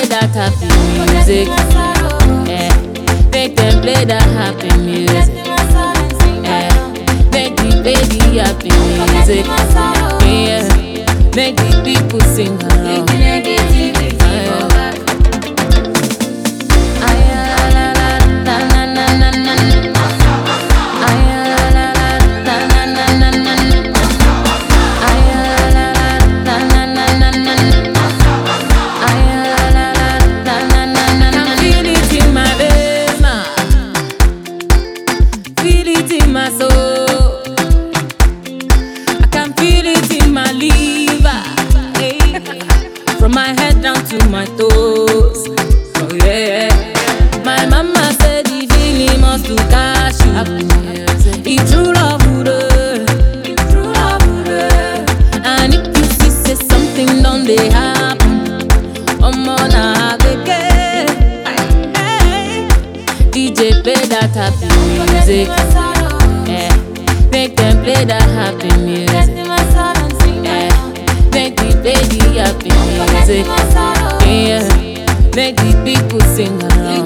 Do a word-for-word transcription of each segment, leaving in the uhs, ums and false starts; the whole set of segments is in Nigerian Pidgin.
play that happy music. Yeah. Make them play that happy music. Yeah. Make the baby happy music. Yeah. Make the people sing along. Feel it in my soul. I can feel it in my liver. Hey. From my head down to my toes. Oh yeah. My mama said the feeling must to cash you. It's true love, it's true love. And if you see say something done they happen, I'm on a hey. D J play that happy music. Yeah. Make them play that happy music. Yeah. Make the baby happy music. Yeah. Make the people sing along.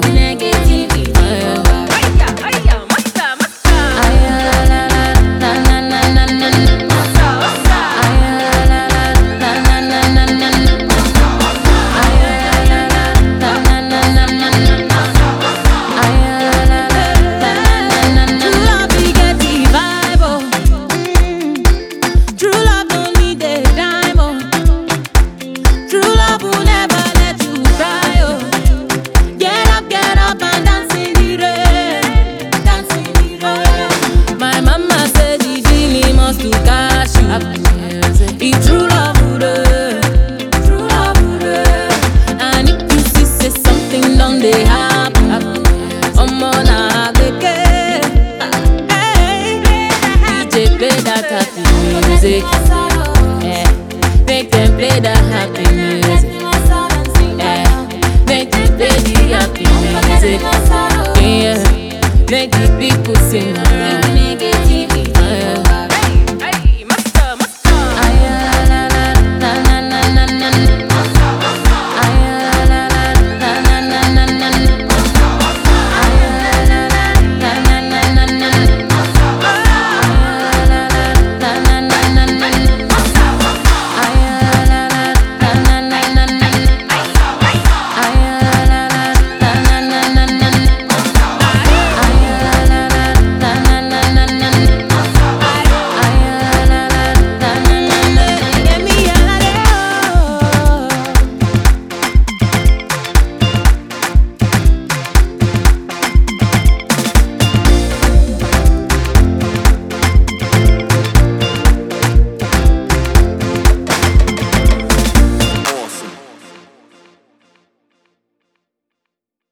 To cash you. It's true love, true love. And if you see say something done they happen, I'm on a hey. D J play that happy music. Yeah. Make them play that happy music. Yeah. Make the baby happy music. Yeah. Make the people sing.